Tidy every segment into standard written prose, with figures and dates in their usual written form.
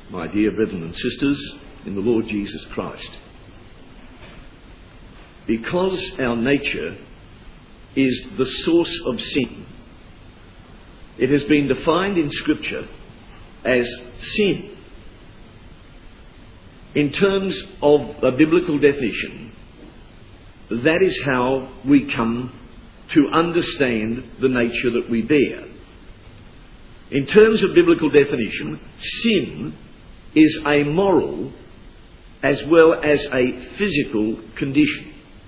my dear brethren and sisters in the Lord Jesus Christ. Because our nature is the source of sin, it has been defined in Scripture as sin. In terms of a biblical definition, that is how we come to understand the nature that we bear. In terms of biblical definition, sin is a moral as well as a physical condition.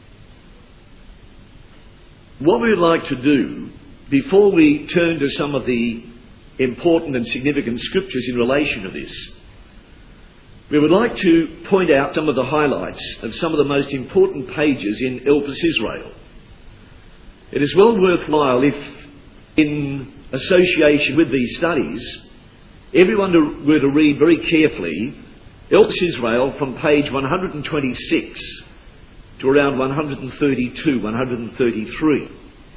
What we would like to do, before we turn to some of the important and significant scriptures in relation to this, we would like to point out some of the highlights of some of the most important pages in Elpis Israel. It is well worthwhile if, in association with these studies, everyone were to read very carefully Elpis Israel from page 126 to around 132, 133.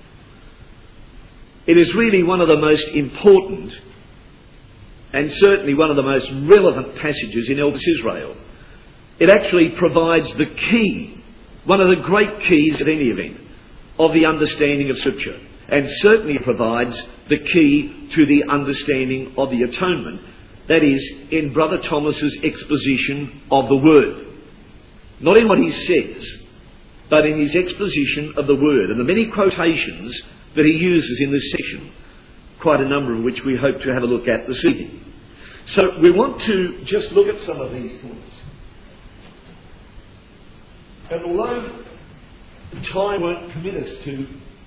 It is really one of the most important and certainly one of the most relevant passages in Elpis Israel. It actually provides the key, one of the great keys at any event, of the understanding of Scripture, and certainly provides the key to the understanding of the atonement. That is, in Brother Thomas's exposition of the Word. Not in what he says, but in his exposition of the Word, and the many quotations that he uses in this section, quite a number of which we hope to have a look at this evening. So we want to just look at some of these points. And although time won't permit us to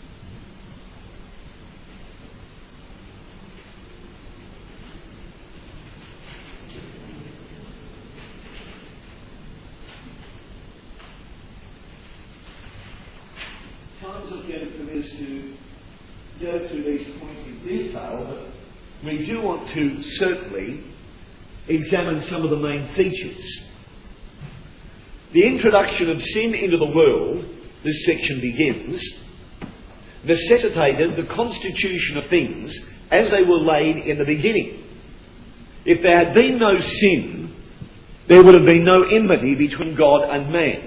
go through these points in detail, but we do want to certainly examine some of the main features. The introduction of sin into the world, this section begins, necessitated the constitution of things as they were laid in the beginning. If there had been no sin, there would have been no enmity between God and man.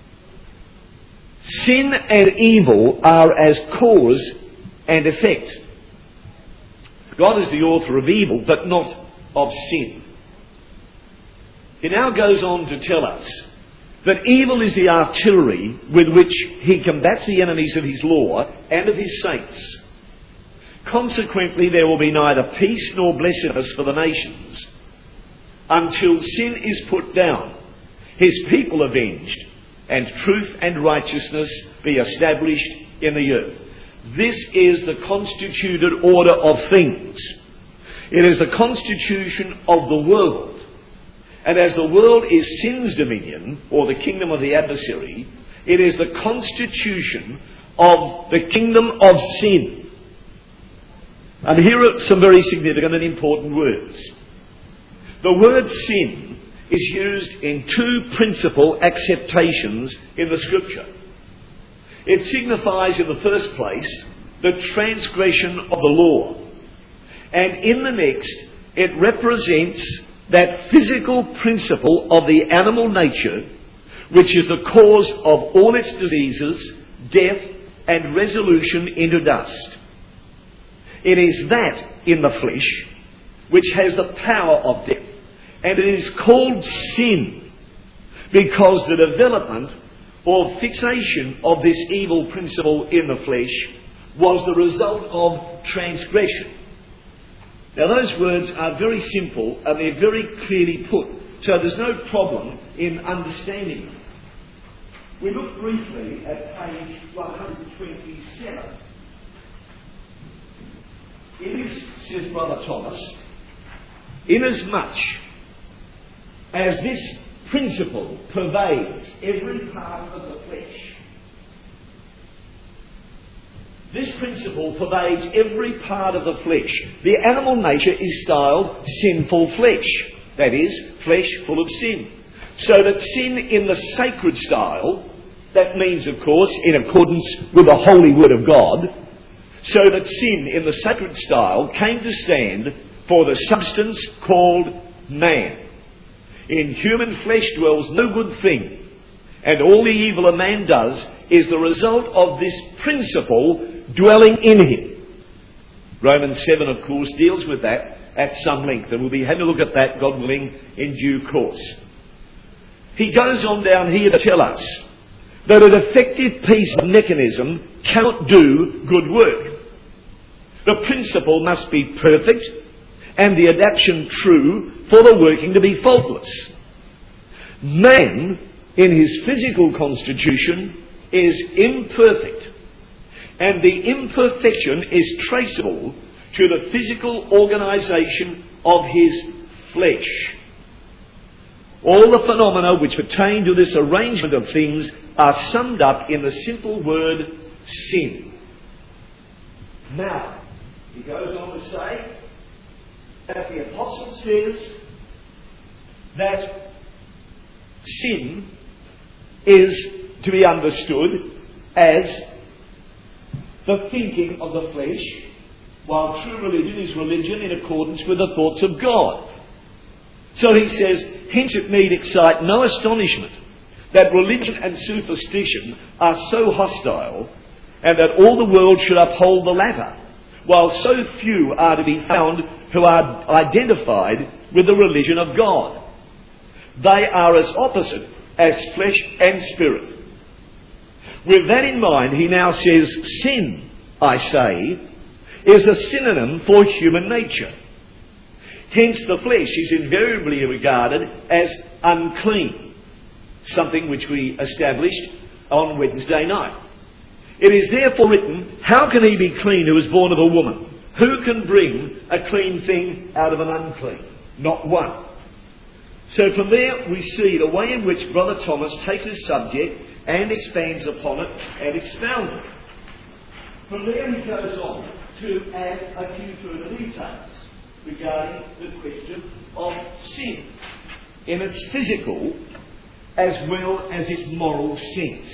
Sin and evil are as cause and effect. God is the author of evil, but not of sin. He now goes on to tell us that evil is the artillery with which he combats the enemies of his law and of his saints. Consequently, there will be neither peace nor blessedness for the nations until sin is put down, his people avenged, and truth and righteousness be established in the earth. This is the constituted order of things. It is the constitution of the world. And as the world is sin's dominion, or the kingdom of the adversary, it is the constitution of the kingdom of sin. And here are some very significant and important words. The word sin is used in two principal acceptations in the Scripture. It signifies, in the first place, the transgression of the law. And in the next, it represents that physical principle of the animal nature, which is the cause of all its diseases, death, and resolution into dust. It is that in the flesh which has the power of death. And it is called sin because the development or fixation of this evil principle in the flesh was the result of transgression. Now those words are very simple and they're very clearly put, so there's no problem in understanding them. We look briefly at page 127. It is, says Brother Thomas, inasmuch as this principle pervades every part of the flesh. This principle pervades every part of the flesh. The animal nature is styled sinful flesh. That is, flesh full of sin. So that sin in the sacred style, that means, of course, in accordance with the holy word of God, so that sin in the sacred style came to stand for the substance called man. In human flesh dwells no good thing, and all the evil a man does is the result of this principle dwelling in him. Romans 7, of course, deals with that at some length, and we'll be having a look at that, God willing, in due course. He goes on down here to tell us that an effective peace mechanism cannot do good work. The principle must be perfect and the adaptation true for the working to be faultless. Man, in his physical constitution, is imperfect, and the imperfection is traceable to the physical organisation of his flesh. All the phenomena which pertain to this arrangement of things are summed up in the simple word sin. Now, he goes on to say that the apostle says that sin is to be understood as the thinking of the flesh, while true religion is religion in accordance with the thoughts of God. So he says, hence it need excite no astonishment that religion and superstition are so hostile, and that all the world should uphold the latter, while so few are to be found who are identified with the religion of God. They are as opposite as flesh and spirit. With that in mind, he now says, sin, I say, is a synonym for human nature. Hence the flesh is invariably regarded as unclean, something which we established on Wednesday night. It is therefore written, how can he be clean who is born of a woman? Who can bring a clean thing out of an unclean? Not one. So from there we see the way in which Brother Thomas takes his subject and expands upon it and expounds it. From there he goes on to add a few further details regarding the question of sin in its physical as well as its moral sense.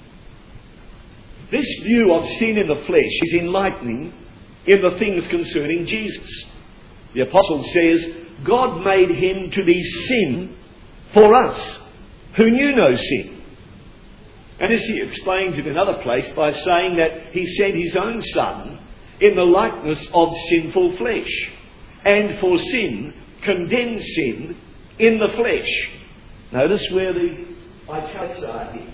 This view of sin in the flesh is enlightening in the things concerning Jesus. The apostle says, God made him to be sin for us, who knew no sin. And as he explains in another place by saying that he sent his own Son in the likeness of sinful flesh, and for sin, condemned sin in the flesh. Notice where the italics are here.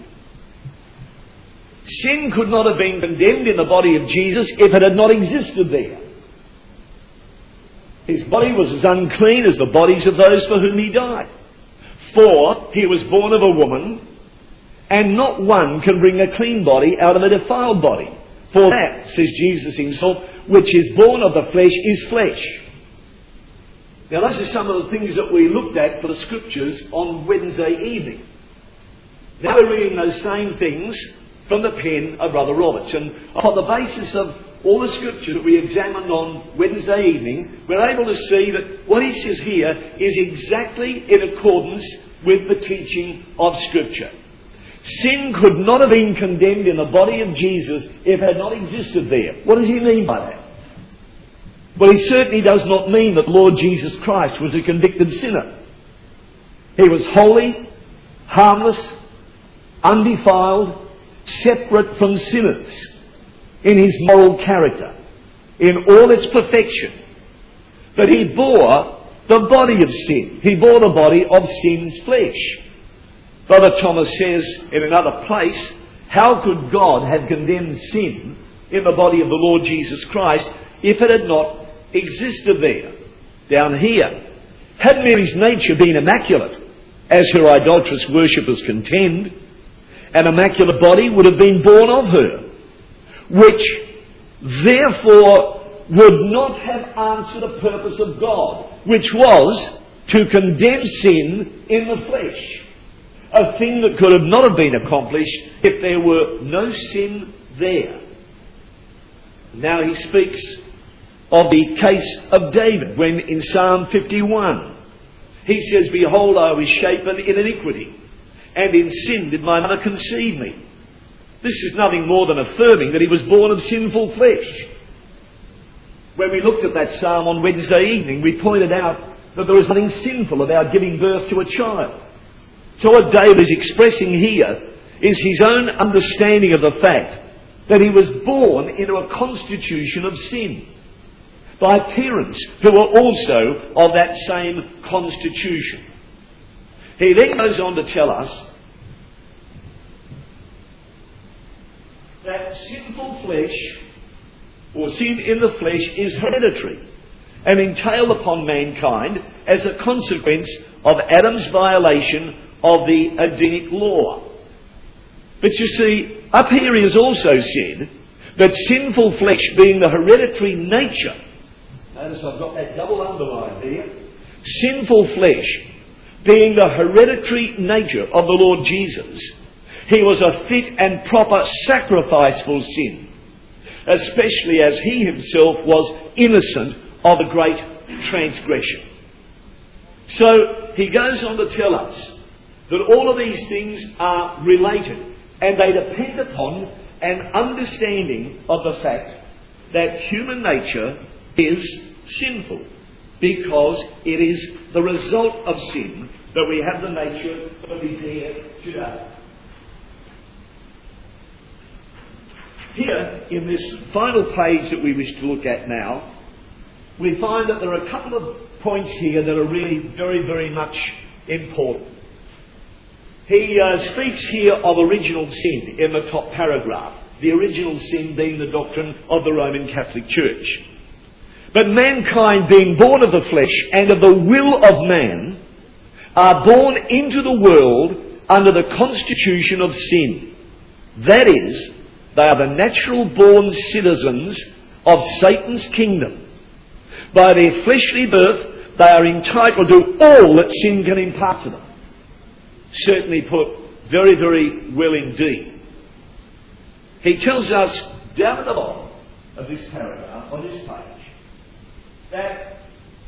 Sin could not have been condemned in the body of Jesus if it had not existed there. His body was as unclean as the bodies of those for whom he died. For he was born of a woman, and not one can bring a clean body out of a defiled body. For that, says Jesus himself, which is born of the flesh is flesh. Now those are some of the things that we looked at for the scriptures on Wednesday evening. Now we're reading those same things from the pen of Brother Roberts. And on the basis of all the scripture that we examined on Wednesday evening, we're able to see that what he says here is exactly in accordance with the teaching of Scripture. Sin could not have been condemned in the body of Jesus if it had not existed there. What does he mean by that? Well, he certainly does not mean that Lord Jesus Christ was a convicted sinner. He was holy, harmless, undefiled, separate from sinners in his moral character, in all its perfection. But he bore the body of sin. He bore the body of sin's flesh. Brother Thomas says in another place, how could God have condemned sin in the body of the Lord Jesus Christ if it had not existed there? Down here, had Mary's nature been immaculate, as her idolatrous worshippers contend, an immaculate body would have been born of her, which therefore would not have answered the purpose of God, which was to condemn sin in the flesh, a thing that could have not have been accomplished if there were no sin there. Now he speaks of the case of David, when in Psalm 51 he says, behold, I was shapen in iniquity, and in sin did my mother conceive me. This is nothing more than affirming that he was born of sinful flesh. When we looked at that psalm on Wednesday evening, we pointed out that there is nothing sinful about giving birth to a child. So what David is expressing here is his own understanding of the fact that he was born into a constitution of sin by parents who were also of that same constitution. He then goes on to tell us that sinful flesh, or sin in the flesh, is hereditary and entailed upon mankind as a consequence of Adam's violation of the Adamic law. But you see, up here he has also said that sinful flesh being the hereditary nature, notice I've got that double underline there, sinful flesh being the hereditary nature of the Lord Jesus, he was a fit and proper sacrifice for sin, especially as he himself was innocent of a great transgression. So he goes on to tell us that all of these things are related, and they depend upon an understanding of the fact that human nature is sinful, because it is the result of sin that we have the nature that we bear today. Here, in this final page that we wish to look at now, we find that there are a couple of points here that are really very, very much important. He speaks here of original sin in the top paragraph, the original sin being the doctrine of the Roman Catholic Church. But mankind, being born of the flesh and of the will of man, are born into the world under the constitution of sin. That is, they are the natural born citizens of Satan's kingdom. By their fleshly birth, they are entitled to all that sin can impart to them. Certainly put very, very well indeed. He tells us down at the bottom of this paragraph, on this page, that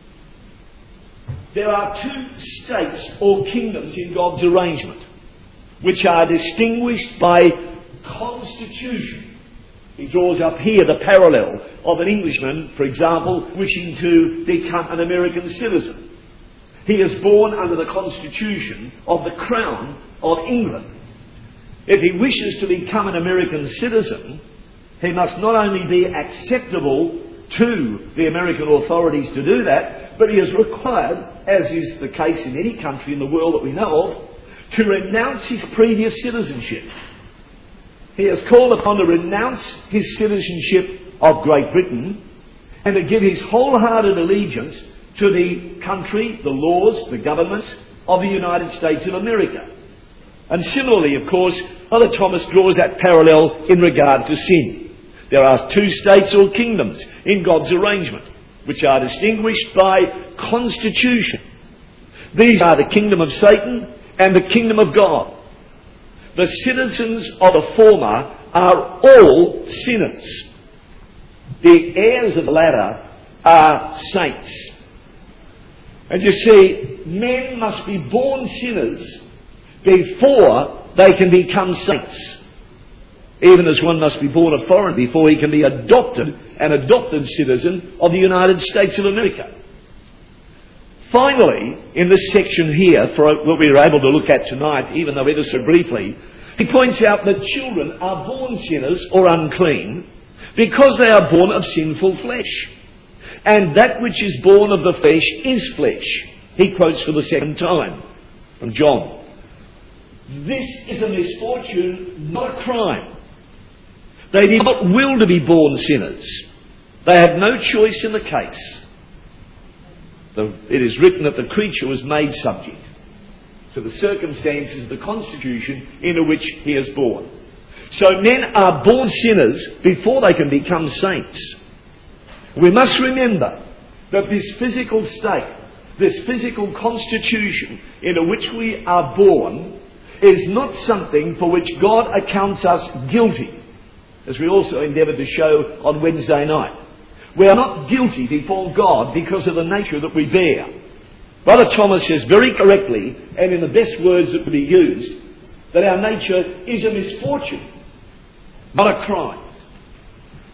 there are two states or kingdoms in God's arrangement, which are distinguished by constitution. He draws up here the parallel of an Englishman, for example, wishing to become an American citizen. He is born under the constitution of the Crown of England. If he wishes to become an American citizen, he must not only be acceptable to the American authorities to do that, but he is required, as is the case in any country in the world that we know of, to renounce his previous citizenship. He is called upon to renounce his citizenship of Great Britain and to give his wholehearted allegiance to the country, the laws, the governments of the United States of America. And similarly, of course, Brother Thomas draws that parallel in regard to sin. There are two states or kingdoms in God's arrangement, which are distinguished by constitution. These are the kingdom of Satan and the kingdom of God. The citizens of the former are all sinners. The heirs of the latter are saints. And you see, men must be born sinners before they can become saints. Even as one must be born a foreigner before he can be an adopted citizen of the United States of America. Finally, in this section here, for what we were able to look at tonight, even though ever so briefly, he points out that children are born sinners or unclean because they are born of sinful flesh. And that which is born of the flesh is flesh. He quotes for the second time from John. This is a misfortune, not a crime. They did not will to be born sinners. They had no choice in the case. It is written that the creature was made subject to the circumstances of the constitution into which he is born. So men are born sinners before they can become saints. We must remember that this physical state, this physical constitution into which we are born, is not something for which God accounts us guilty, as we also endeavoured to show on Wednesday night. We are not guilty before God because of the nature that we bear. Brother Thomas says very correctly, and in the best words that could be used, that our nature is a misfortune, not a crime.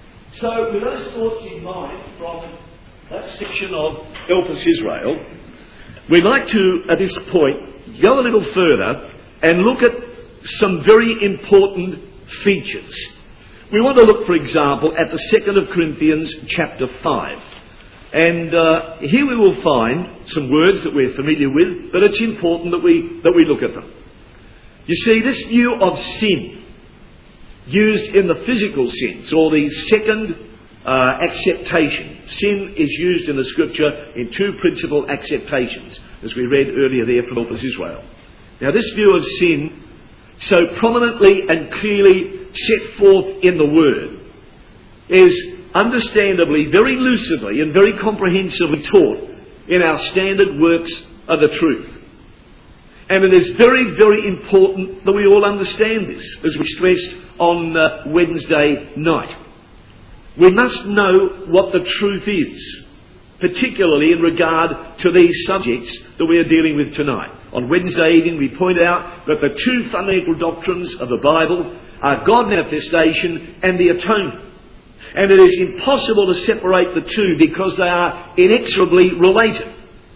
So with those thoughts in mind from that section of Elpis Israel, We'd like to, at this point, go a little further and look at some very important features. We want to look, for example, at the 2nd of Corinthians chapter 5. And here we will find some words that we're familiar with, but it's important that we look at them. You see, this view of sin, used in the physical sense, or the second acceptation. Sin is used in the Scripture in two principal acceptations, as we read earlier there from Elpis Israel. Now, this view of sin, so prominently and clearly set forth in the Word, is understandably, very lucidly and very comprehensively taught in our standard works of the truth. And it is very, very important that we all understand this, as we stressed on Wednesday night. We must know what the truth is, particularly in regard to these subjects that we are dealing with tonight. On Wednesday evening we point out that the two fundamental doctrines of the Bible are God manifestation and the atonement. And it is impossible to separate the two because they are inexorably related.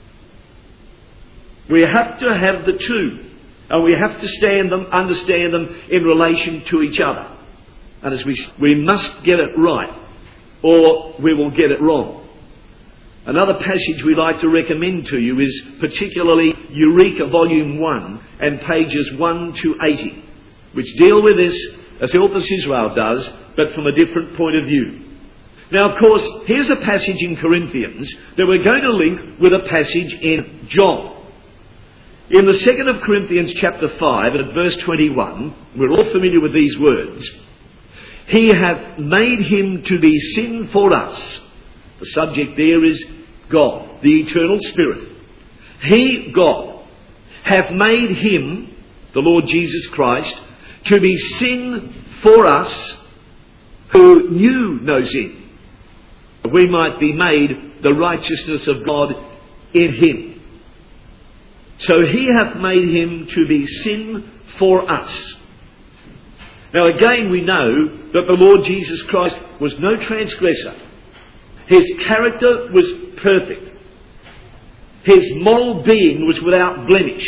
We have to have the two, and we have to understand them in relation to each other. And as we must get it right, or we will get it wrong. Another passage we like to recommend to you is particularly Eureka Volume 1 and pages 1 to 80, which deal with this as Elpis Israel does, but from a different point of view. Now, of course, here's a passage in Corinthians that we're going to link with a passage in John. In the 2nd of Corinthians chapter 5 and at verse 21, we're all familiar with these words. He hath made him to be sin for us. The subject there is God, the eternal Spirit. He, God, hath made him, the Lord Jesus Christ, to be sin for us who knew no sin. We might be made the righteousness of God in him. So he hath made him to be sin for us. Now again we know that the Lord Jesus Christ was no transgressor. His character was perfect. His moral being was without blemish.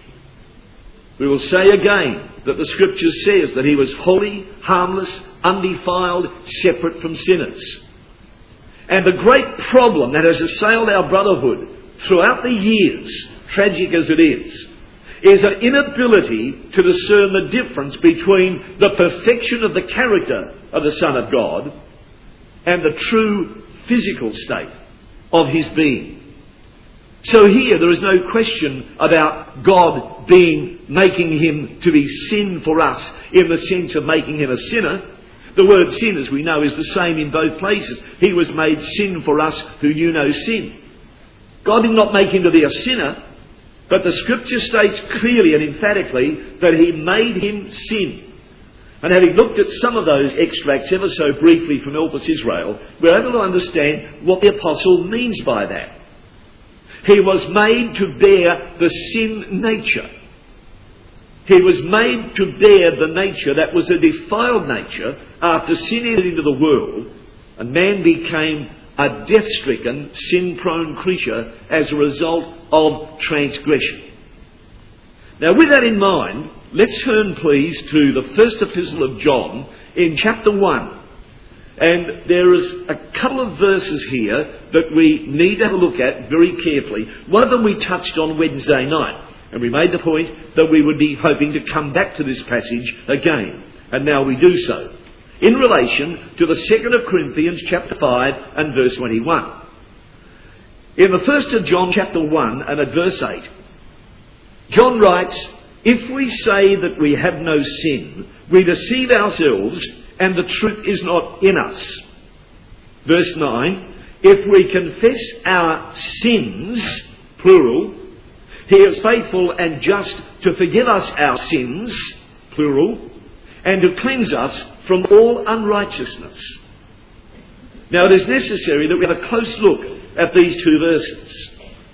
We will say again that the Scripture says that he was holy, harmless, undefiled, separate from sinners. And the great problem that has assailed our brotherhood throughout the years, tragic as it is an inability to discern the difference between the perfection of the character of the Son of God and the true physical state of his being. So here there is no question about God making him to be sin for us in the sense of making him a sinner. The word sin, as we know, is the same in both places. He was made sin for us who knew no sin. God did not make him to be a sinner, but the Scripture states clearly and emphatically that he made him sin. And having looked at some of those extracts ever so briefly from Elpis Israel, we're able to understand what the apostle means by that. He was made to bear the sin nature. He was made to bear the nature that was a defiled nature after sin entered into the world, and man became a death-stricken, sin-prone creature as a result of transgression. Now, with that in mind, let's turn, please, to the first epistle of John in chapter 1. And there is a couple of verses here that we need to have a look at very carefully. One of them we touched on Wednesday night, and we made the point that we would be hoping to come back to this passage again. And now we do so, in relation to the 2nd of Corinthians chapter 5 and verse 21. In the 1st of John chapter 1 and at verse 8, John writes, "If we say that we have no sin, we deceive ourselves and the truth is not in us." Verse 9, "If we confess our sins," plural, "he is faithful and just to forgive us our sins," plural, "and to cleanse us from all unrighteousness." Now it is necessary that we have a close look at these two verses.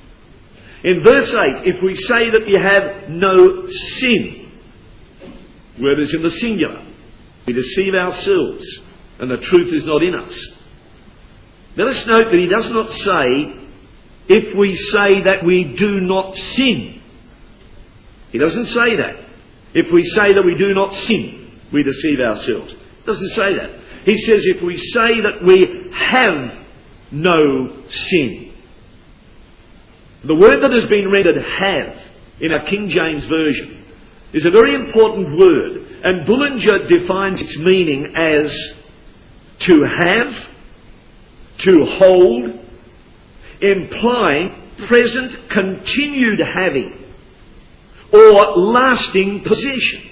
In verse 8, if we say that we have no sin, word is in the singular, we deceive ourselves and the truth is not in us. Let us note that he does not say, if we say that we do not sin. He doesn't say that. If we say that we do not sin, we deceive ourselves. He doesn't say that. He says if we say that we have no sin. The word that has been rendered have in our King James Version is a very important word, and Bullinger defines its meaning as to have, to hold, implying present continued having or lasting possession.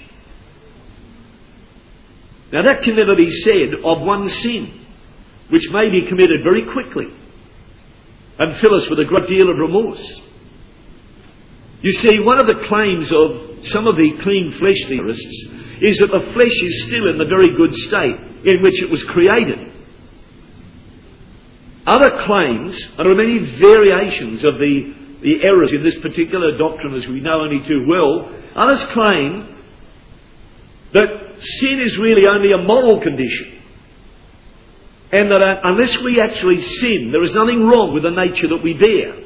Now that can never be said of one sin, which may be committed very quickly and fill us with a great deal of remorse. You see, one of the claims of some of the clean flesh theorists is that the flesh is still in the very good state in which it was created. Other claims, and there are many variations of the errors in this particular doctrine as we know only too well, others claim that sin is really only a moral condition, and that unless we actually sin, there is nothing wrong with the nature that we bear.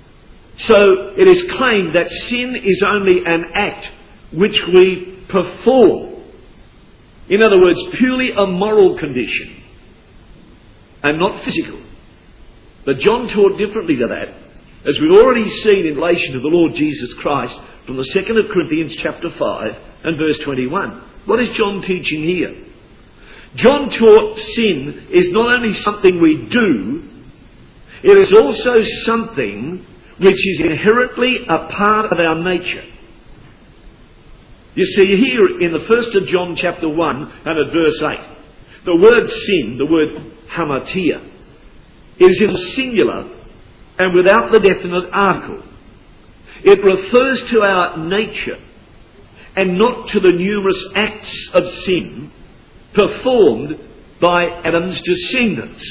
So it is claimed that sin is only an act which we perform. In other words, purely a moral condition and not physical. But John taught differently to that, as we've already seen in relation to the Lord Jesus Christ from the 2nd of Corinthians chapter 5 and verse 21. What is John teaching here? John taught sin is not only something we do, it is also something which is inherently a part of our nature. You see here in the 1st of John chapter 1 and at verse 8, the word sin, the word hamartia, is in singular and without the definite article. It refers to our nature and not to the numerous acts of sin performed by Adam's descendants.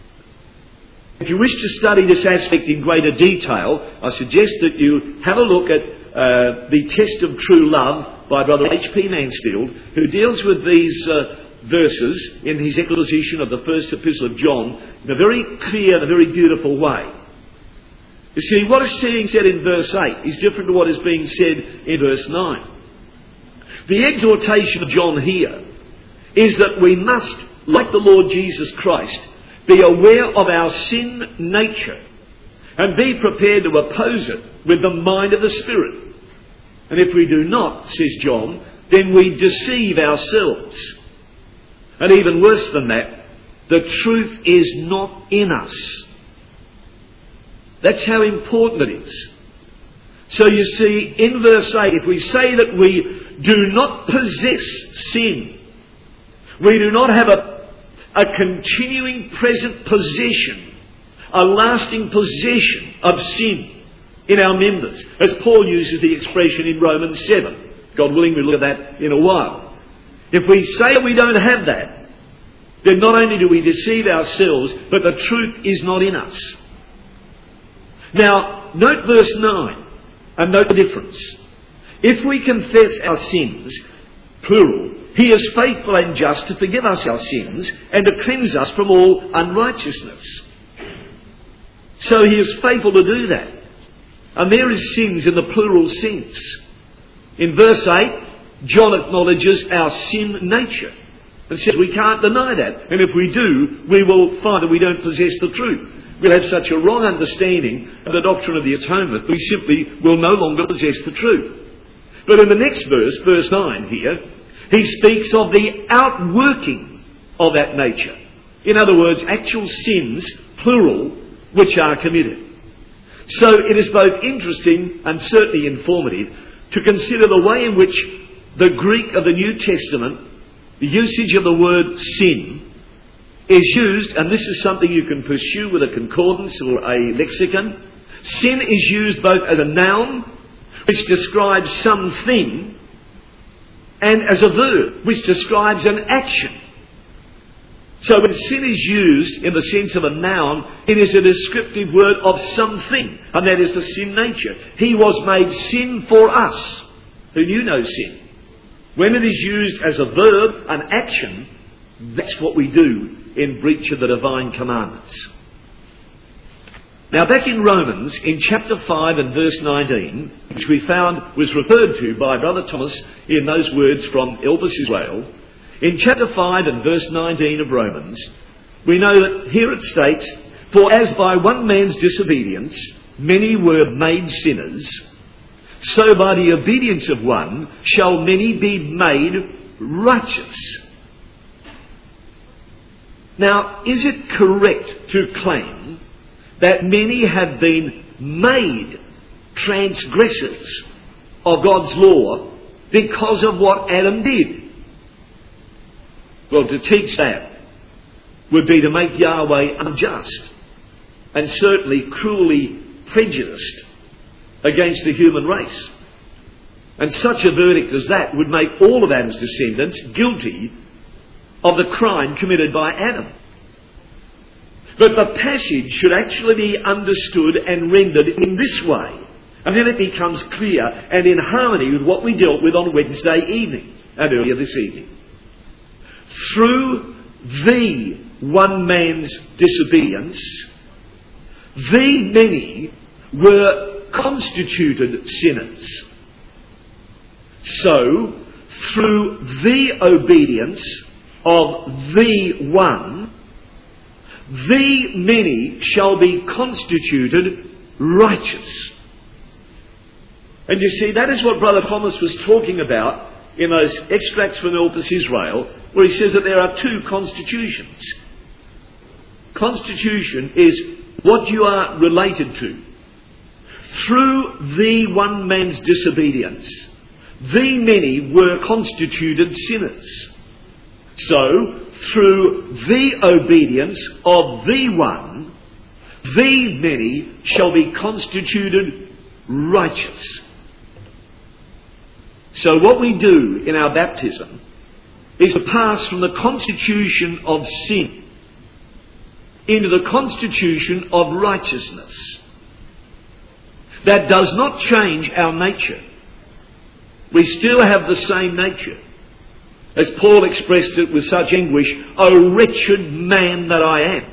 If you wish to study this aspect in greater detail, I suggest that you have a look at The Test of True Love by Brother H.P. Mansfield, who deals with these verses in his exposition of the first epistle of John in a very clear and a very beautiful way. You see, what is being said in verse 8 is different to what is being said in verse 9. The exhortation of John here is that we must, like the Lord Jesus Christ, be aware of our sin nature and be prepared to oppose it with the mind of the Spirit. And if we do not, says John, then we deceive ourselves. And even worse than that, the truth is not in us. That's how important it is. So you see, in verse 8, if we say that we do not possess sin, we do not have a continuing present possession, a lasting possession of sin in our members, as Paul uses the expression in Romans 7. God willing, we'll look at that in a while. If we say we don't have that, then not only do we deceive ourselves, but the truth is not in us. Now, note verse 9, and note the difference. If we confess our sins, plural, He is faithful and just to forgive us our sins and to cleanse us from all unrighteousness. So He is faithful to do that. And there is sins in the plural sense. In verse 8, John acknowledges our sin nature and says we can't deny that. And if we do, we will find that we don't possess the truth. We'll have such a wrong understanding of the doctrine of the atonement, we simply will no longer possess the truth. But in the next verse, verse 9 here, he speaks of the outworking of that nature. In other words, actual sins, plural, which are committed. So it is both interesting and certainly informative to consider the way in which the Greek of the New Testament, the usage of the word sin, is used, and this is something you can pursue with a concordance or a lexicon. Sin is used both as a noun, which describes something, and as a verb, which describes an action. So when sin is used in the sense of a noun, it is a descriptive word of something, and that is the sin nature. He was made sin for us, who knew no sin. When it is used as a verb, an action, that's what we do in breach of the divine commandments. Now back in Romans, in chapter 5 and verse 19, which we found was referred to by Brother Thomas in those words from Elpis Israel, in chapter 5 and verse 19 of Romans, we know that here it states, "For as by one man's disobedience many were made sinners, so by the obedience of one shall many be made righteous." Now, is it correct to claim that many have been made transgressors of God's law because of what Adam did? Well, to teach that would be to make Yahweh unjust and certainly cruelly prejudiced against the human race. And such a verdict as that would make all of Adam's descendants guilty of the crime committed by Adam. But the passage should actually be understood and rendered in this way, and then it becomes clear and in harmony with what we dealt with on Wednesday evening and earlier this evening. Through the one man's disobedience, the many were constituted sinners. So, through the obedience of the one, the many shall be constituted righteous. And you see, that is what Brother Thomas was talking about in those extracts from Elpis Israel, where he says that there are two constitutions. Constitution is what you are related to. Through the one man's disobedience, the many were constituted sinners. So, through the obedience of the one, the many shall be constituted righteous. So what we do in our baptism is to pass from the constitution of sin into the constitution of righteousness. That does not change our nature. We still have the same nature. As Paul expressed it with such anguish, "O wretched man that I am."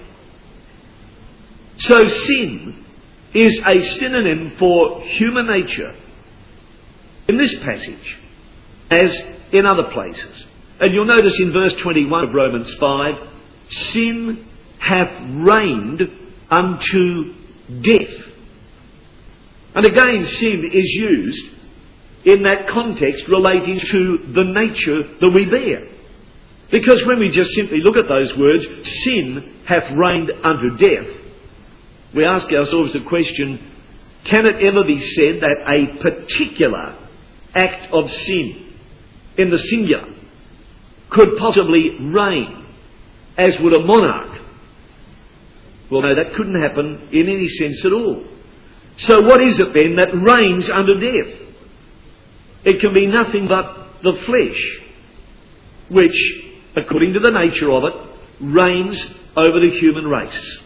So sin is a synonym for human nature in this passage, as in other places. And you'll notice in verse 21 of Romans 5, "Sin hath reigned unto death." And again, sin is used in that context relating to the nature that we bear. Because when we just simply look at those words, "sin hath reigned unto death," we ask ourselves the question, can it ever be said that a particular act of sin in the singular could possibly reign as would a monarch? Well, no, that couldn't happen in any sense at all. So what is it then that reigns unto death? It can be nothing but the flesh, which, according to the nature of it, reigns over the human race.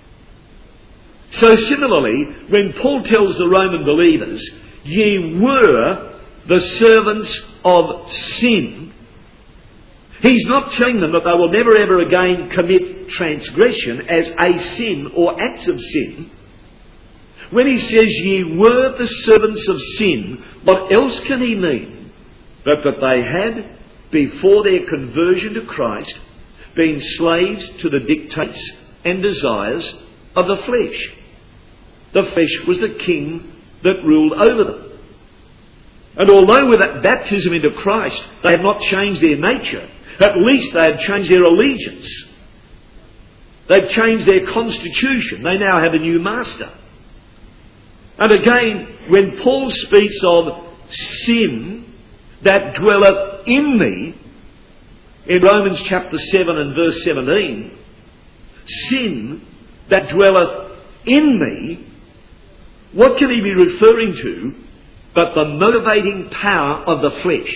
So similarly, when Paul tells the Roman believers, "Ye were the servants of sin," he's not telling them that they will never ever again commit transgression as a sin or acts of sin. When he says, "Ye were the servants of sin," what else can he mean but that they had, before their conversion to Christ, been slaves to the dictates and desires of the flesh? The flesh was the king that ruled over them. And although with that baptism into Christ they had not changed their nature, at least they had changed their allegiance. They've changed their constitution. They now have a new master. And again, when Paul speaks of sin that dwelleth in me, in Romans chapter 7 and verse 17, sin that dwelleth in me, what can he be referring to but the motivating power of the flesh?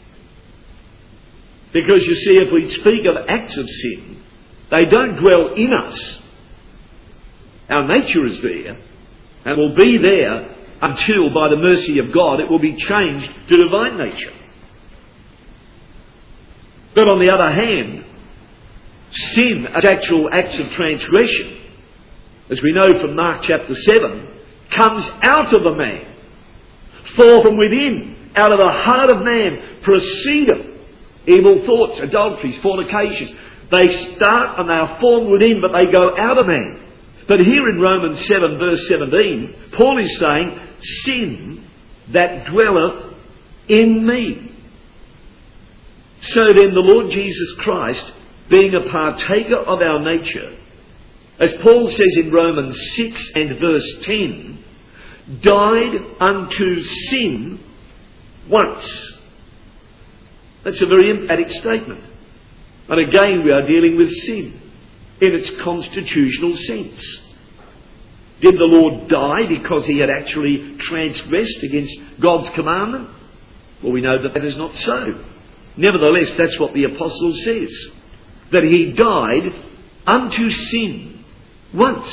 Because you see, if we speak of acts of sin, they don't dwell in us. Our nature is there, and will be there until, by the mercy of God, it will be changed to divine nature. But on the other hand, sin as actual acts of transgression as we know from Mark chapter 7, comes out of a man. For from within, out of the heart of man, proceedeth evil thoughts, adulteries, fornications. They start and they are formed within, but they go out of man. But here in Romans 7 verse 17, Paul is saying, sin that dwelleth in me. So then the Lord Jesus Christ, being a partaker of our nature, as Paul says in Romans 6 and verse 10, died unto sin once. That's a very emphatic statement. And again we are dealing with sin in its constitutional sense. Did the Lord die because he had actually transgressed against God's commandment? Well, we know that that is not so. Nevertheless, that's what the apostle says, that he died unto sin once.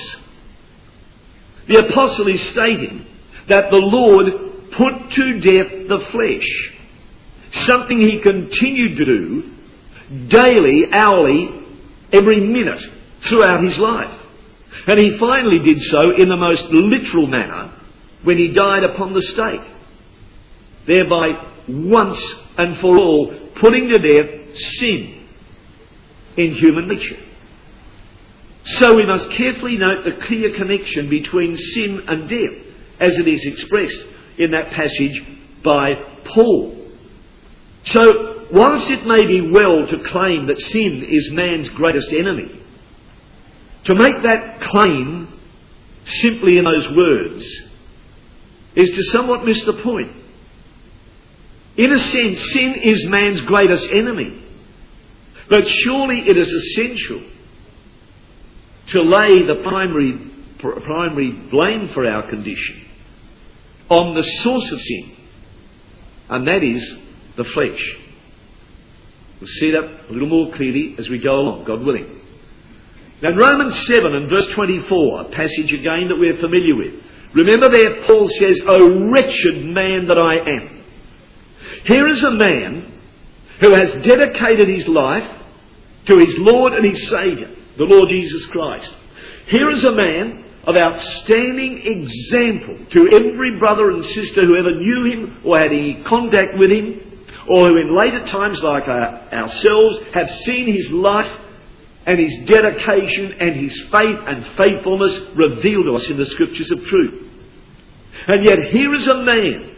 The apostle is stating that the Lord put to death the flesh, something he continued to do daily, hourly, every minute throughout his life. And he finally did so in the most literal manner when he died upon the stake, thereby once and for all putting to death sin in human nature. So we must carefully note the clear connection between sin and death as it is expressed in that passage by Paul. So whilst it may be well to claim that sin is man's greatest enemy, to make that claim simply in those words is to somewhat miss the point. In a sense, sin is man's greatest enemy. But surely it is essential to lay the primary blame for our condition on the source of sin, and that is the flesh. We'll see that a little more clearly as we go along, God willing. Now in Romans 7 and verse 24, a passage again that we're familiar with. Remember there Paul says, "O wretched man that I am." Here is a man who has dedicated his life to his Lord and his Saviour, the Lord Jesus Christ. Here is a man of outstanding example to every brother and sister who ever knew him or had any contact with him, or who in later times like ourselves have seen his life and his dedication and his faith and faithfulness revealed to us in the Scriptures of truth. And yet here is a man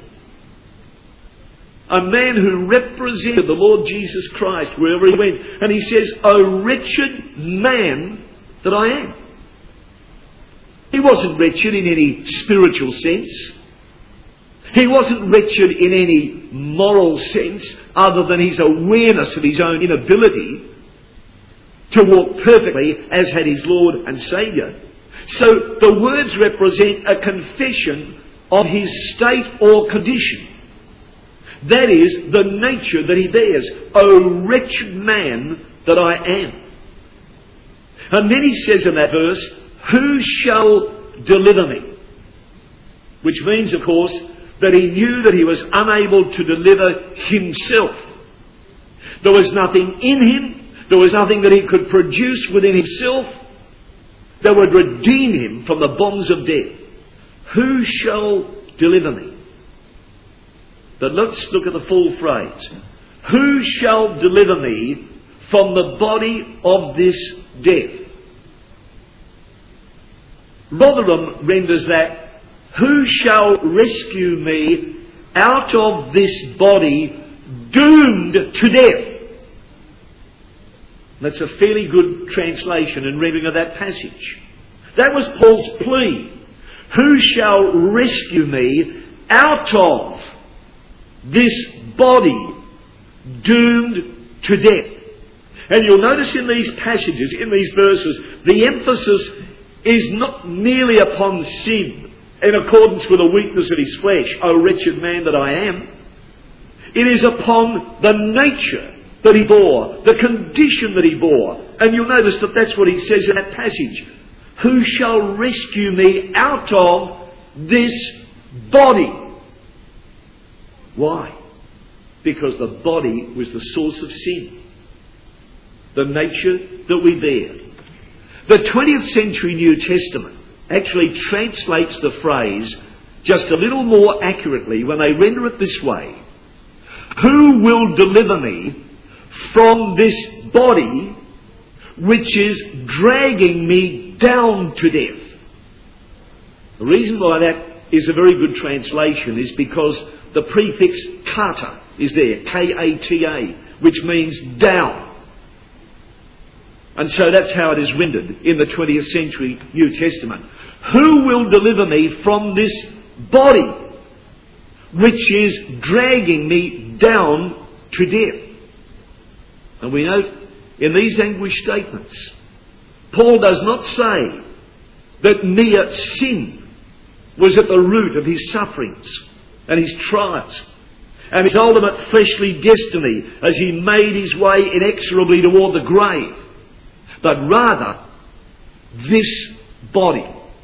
who represented the Lord Jesus Christ wherever he went. And he says, "O wretched man that I am." He wasn't wretched in any spiritual sense. He wasn't wretched in any moral sense other than his awareness of his own inability to walk perfectly as had his Lord and Saviour. So the words represent a confession of his state or condition. That is the nature that he bears. "O wretched man that I am." And then he says in that verse, "Who shall deliver me?" Which means, of course, that he knew that he was unable to deliver himself. There was nothing in him, there was nothing that he could produce within himself that would redeem him from the bonds of death. Who shall deliver me? But let's look at the full phrase. Who shall deliver me from the body of this death? Rotherham renders that, who shall rescue me out of this body doomed to death? That's a fairly good translation and rendering of that passage. That was Paul's plea. Who shall rescue me out of this body doomed to death? And you'll notice in these passages, in these verses, the emphasis is not merely upon sin in accordance with the weakness of his flesh, "O wretched man that I am." It is upon the nature that he bore, the condition that he bore. And you'll notice that that's what he says in that passage. Who shall rescue me out of this body? Why? Because the body was the source of sin. The nature that we bear. The 20th century New Testament actually translates the phrase just a little more accurately when they render it this way. Who will deliver me from this body which is dragging me down to death? The reason why that is a very good translation is because the prefix kata is there, K-A-T-A, which means down. And so that's how it is rendered in the 20th century New Testament. Who will deliver me from this body which is dragging me down to death? And we note in these anguish statements, Paul does not say that mere sin was at the root of his sufferings and his trials and his ultimate fleshly destiny as he made his way inexorably toward the grave, but rather this body.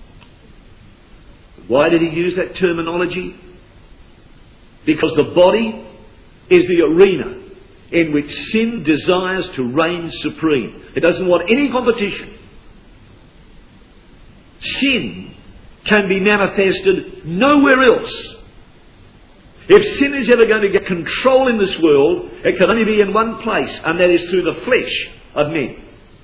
Why did he use that terminology? Because the body is the arena in which sin desires to reign supreme. It doesn't want any competition. Sin can be manifested nowhere else. If sin is ever going to get control in this world, it can only be in one place, and that is through the flesh of men.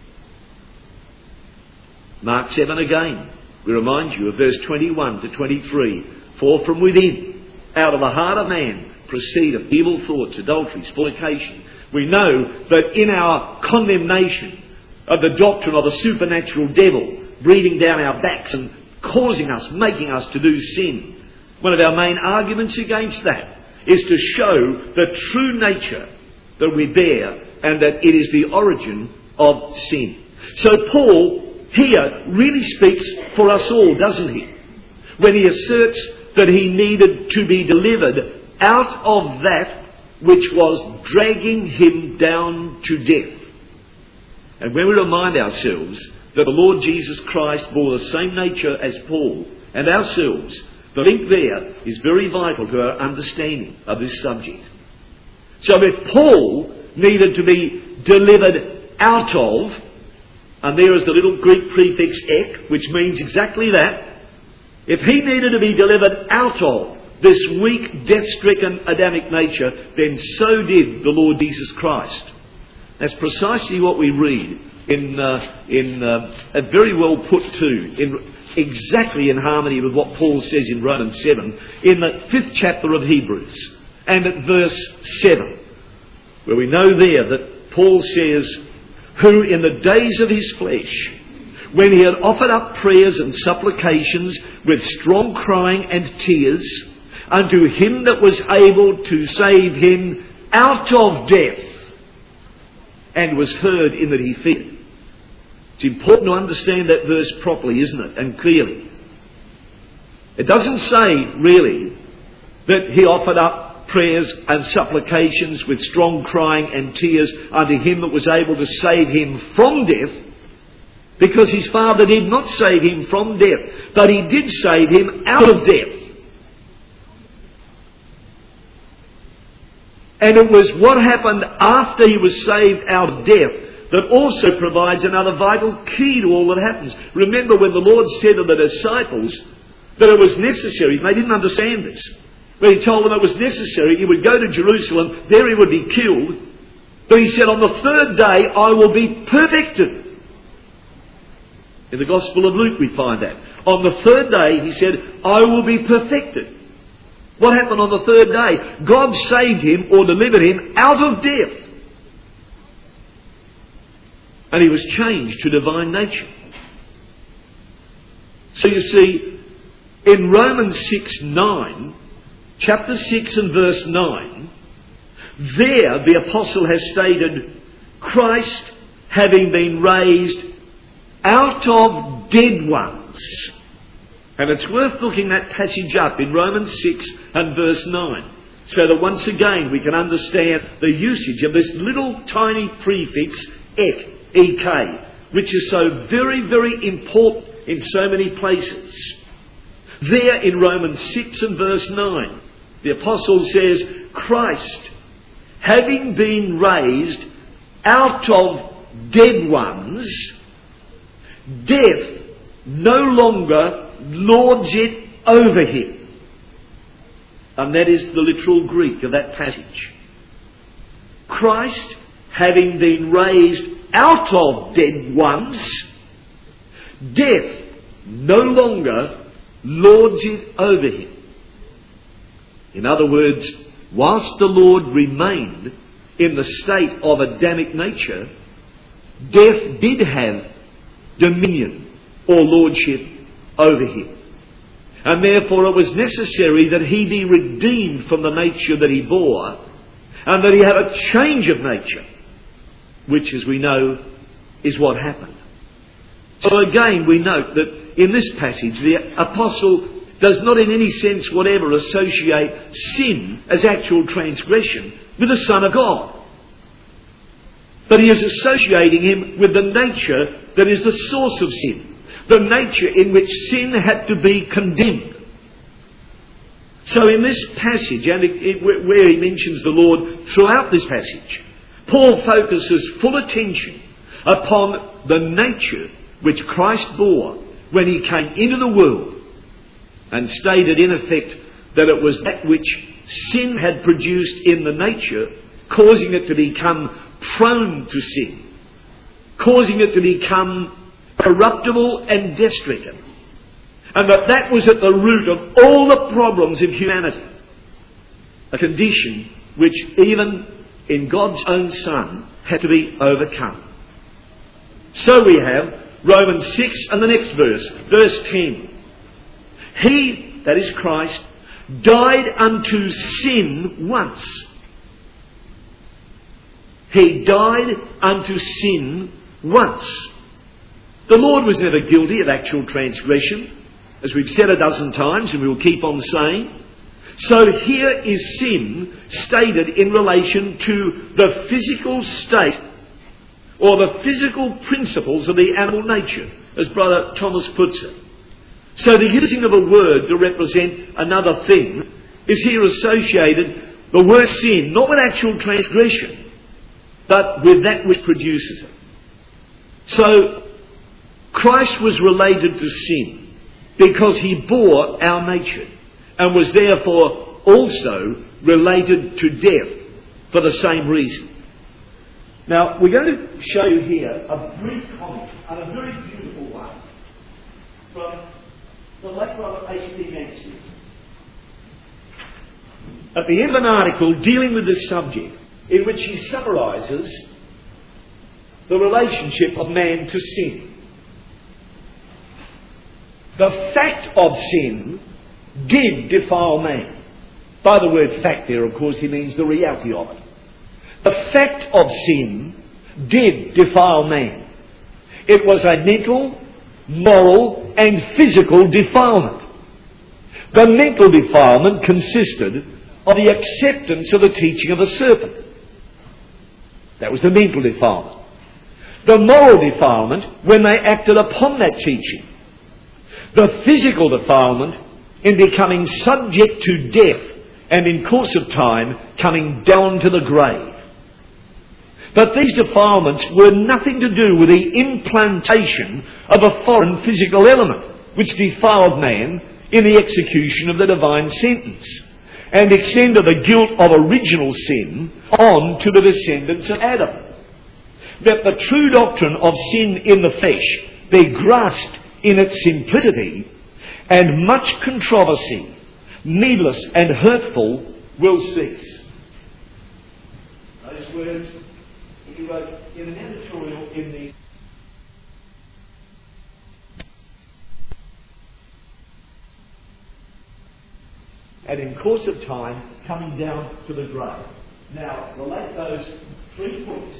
Mark 7 again, we remind you of verse 21 to 23. For from within, out of the heart of man, proceedeth evil thoughts, adulteries, fornication. We know that in our condemnation of the doctrine of the supernatural devil breathing down our backs and causing us, making us to do sin, one of our main arguments against that is to show the true nature that we bear and that it is the origin of sin. So Paul here really speaks for us all, doesn't he? When he asserts that he needed to be delivered out of that which was dragging him down to death. And when we remind ourselves that the Lord Jesus Christ bore the same nature as Paul and ourselves, the link there is very vital to our understanding of this subject. So if Paul needed to be delivered out of, and there is the little Greek prefix ek, which means exactly that, if he needed to be delivered out of this weak, death-stricken Adamic nature, then so did the Lord Jesus Christ. That's precisely what we read very well put too, exactly in harmony with what Paul says in Romans 7, in the 5th chapter of Hebrews, and at verse 7, where we know there that Paul says, who in the days of his flesh, when he had offered up prayers and supplications with strong crying and tears unto him that was able to save him out of death, and was heard in that he feared. It's important to understand that verse properly, isn't it? And clearly. It doesn't say, really, that he offered up prayers and supplications with strong crying and tears unto him that was able to save him from death, because his Father did not save him from death, but he did save him out of death. And it was what happened after he was saved out of death that also provides another vital key to all that happens. Remember when the Lord said to the disciples that it was necessary, they didn't understand this. When he told them it was necessary, he would go to Jerusalem, there he would be killed. But he said, on the third day I will be perfected. In the Gospel of Luke we find that. On the third day, he said, I will be perfected. What happened on the third day? God saved him or delivered him out of death. And he was changed to divine nature. So you see, in Romans 6:9, chapter 6 and verse 9, there the apostle has stated, Christ having been raised out of dead ones. And it's worth looking that passage up in Romans 6 and verse 9, so that once again we can understand the usage of this little tiny prefix ek, ek, which is so very, very important in so many places. There in Romans 6 and verse 9, the apostle says, Christ, having been raised out of dead ones, death no longer lords it over him. And that is the literal Greek of that passage. Christ, having been raised out of dead ones, death no longer lords it over him. In other words, whilst the Lord remained in the state of Adamic nature, death did have dominion or lordship over him. And therefore it was necessary that he be redeemed from the nature that he bore, and that he have a change of nature, which, as we know, is what happened. So again, we note that in this passage, the apostle does not in any sense whatever associate sin as actual transgression with the Son of God. But he is associating him with the nature that is the source of sin, the nature in which sin had to be condemned. So in this passage, and where he mentions the Lord throughout this passage, Paul focuses full attention upon the nature which Christ bore when he came into the world, and stated in effect that it was that which sin had produced in the nature, causing it to become prone to sin, causing it to become corruptible and destructive, and that was at the root of all the problems of humanity, a condition which even in God's own Son had to be overcome. So we have Romans 6 and the next verse 10. He, that is Christ, died unto sin once. He died unto sin once. The Lord was never guilty of actual transgression, as we've said a dozen times, and we will keep on saying. So here is sin stated in relation to the physical state or the physical principles of the animal nature, as Brother Thomas puts it. So the using of a word to represent another thing is here associated, the word sin, not with actual transgression, but with that which produces it. So Christ was related to sin because he bore our nature, and was therefore also related to death for the same reason. Now, we're going to show you here a brief comment, and a very beautiful one, from the late Brother H.P. Mansfield. At the end of an article dealing with this subject, in which he summarises the relationship of man to sin. The fact of sin did defile man. By the word fact there, of course, he means the reality of it. The fact of sin did defile man. It was a mental, moral and physical defilement. The mental defilement consisted of the acceptance of the teaching of the serpent. That was the mental defilement. The moral defilement, when they acted upon that teaching. The physical defilement, in becoming subject to death, and in course of time coming down to the grave. But these defilements were nothing to do with the implantation of a foreign physical element which defiled man in the execution of the divine sentence, and extended the guilt of original sin on to the descendants of Adam. That the true doctrine of sin in the flesh be grasped in its simplicity, and much controversy, needless and hurtful, will cease. Those words he wrote in an editorial in the and in course of time coming down to the grave. Now, relate those 3 points.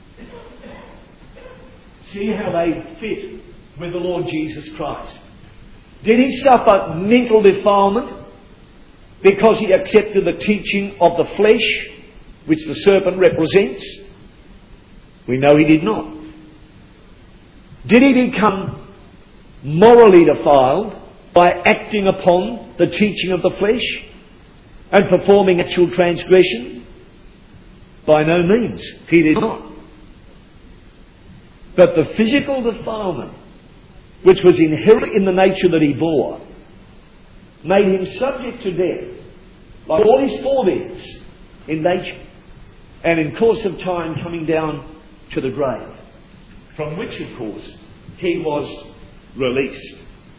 See how they fit with the Lord Jesus Christ. Did he suffer mental defilement because he accepted the teaching of the flesh, which the serpent represents? We know he did not. Did he become morally defiled by acting upon the teaching of the flesh and performing actual transgression? By no means. He did not. But the physical defilement which was inherent in the nature that he bore, made him subject to death, like all his forebears in nature, and in course of time coming down to the grave, from which, of course, he was released.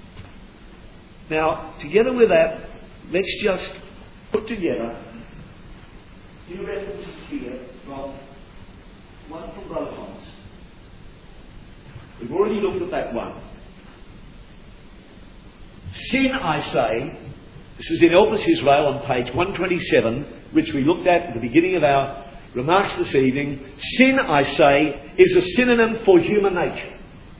Now, together with that, let's just put together a few references here from one from Brother Thomas. We've already looked at that one. Sin, I say, this is in Elpis Israel on page 127, which we looked at the beginning of our remarks this evening. Sin, I say, is a synonym for human nature.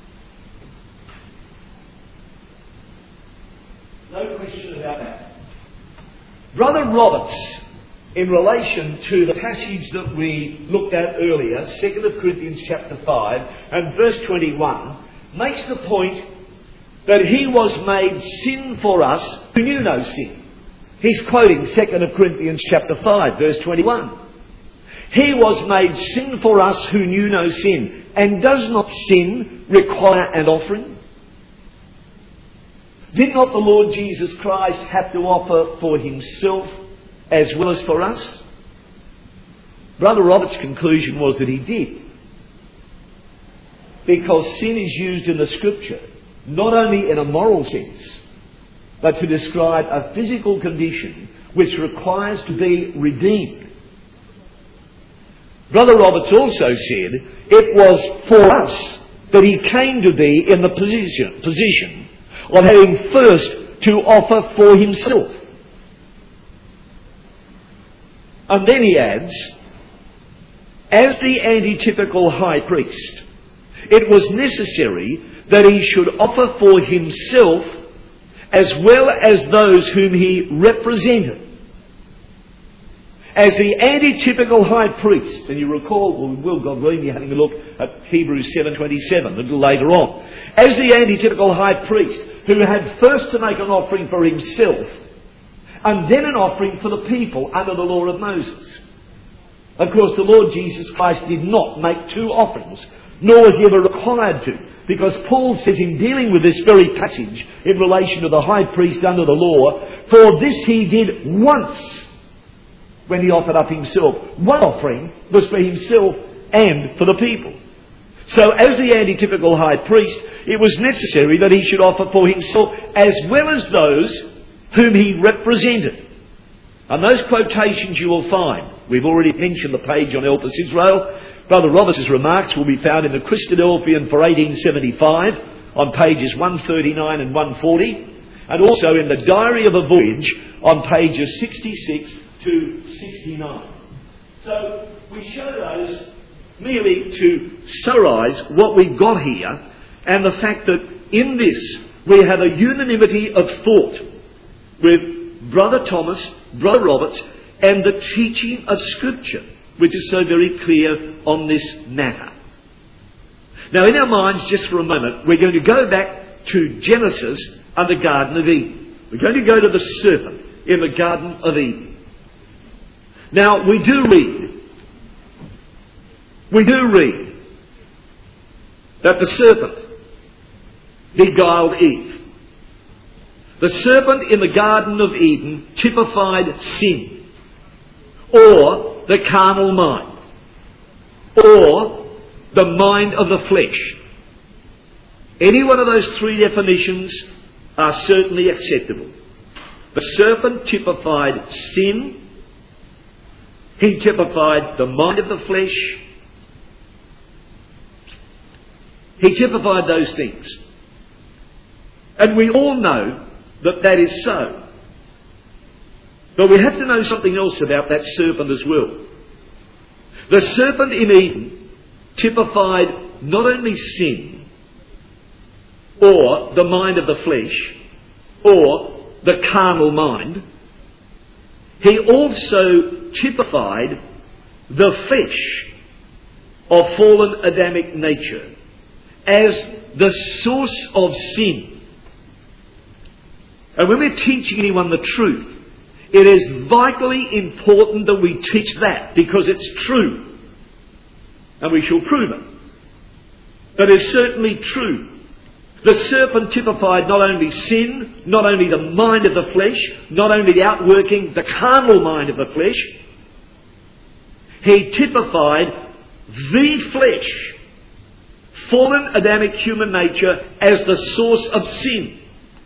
No question about that. Brother Roberts, in relation to the passage that we looked at earlier, 2 Corinthians chapter 5 and verse 21, makes the point that he was made sin for us who knew no sin. He's quoting 2 Corinthians chapter 5, verse 21. He was made sin for us who knew no sin. And does not sin require an offering? Did not the Lord Jesus Christ have to offer for himself as well as for us? Brother Robert's conclusion was that he did. Because sin is used in the Scripture not only in a moral sense, but to describe a physical condition which requires to be redeemed. Brother Roberts also said it was for us that he came to be in the position of having first to offer for himself. And then he adds, as the antitypical high priest, it was necessary that he should offer for himself as well as those whom he represented. As the antitypical high priest, and you recall, we will, God willing, be having a look at Hebrews 7:27 a little later on. As the antitypical high priest, who had first to make an offering for himself, and then an offering for the people under the law of Moses. Of course, the Lord Jesus Christ did not make two offerings, nor was he ever required to, because Paul says in dealing with this very passage in relation to the high priest under the law, for this he did once when he offered up himself. One offering was for himself and for the people. So as the antitypical high priest, it was necessary that he should offer for himself as well as those whom he represented. And those quotations you will find. We've already mentioned the page on Elpis Israel. Brother Roberts' remarks will be found in the Christadelphian for 1875 on pages 139 and 140, and also in the Diary of a Voyage on pages 66 to 69. So we show those merely to summarise what we've got here, and the fact that in this we have a unanimity of thought with Brother Thomas, Brother Roberts, and the teaching of Scripture, which is so very clear on this matter. Now, in our minds, just for a moment, we're going to go back to Genesis and the Garden of Eden. We're going to go to the serpent in the Garden of Eden. Now, we do read that the serpent beguiled Eve. The serpent in the Garden of Eden typified sin, or the carnal mind, or the mind of the flesh. Any one of those three definitions are certainly acceptable. The serpent typified sin. He typified the mind of the flesh. He typified those things. And we all know that that is so. But we have to know something else about that serpent as well. The serpent in Eden typified not only sin, or the mind of the flesh, or the carnal mind, he also typified the flesh of fallen Adamic nature as the source of sin. And when we're teaching anyone the truth, it is vitally important that we teach that, because it's true. And we shall prove it. But it's certainly true The serpent typified not only sin, not only the mind of the flesh, not only the outworking, the carnal mind of the flesh. He typified the flesh, fallen Adamic human nature, as the source of sin.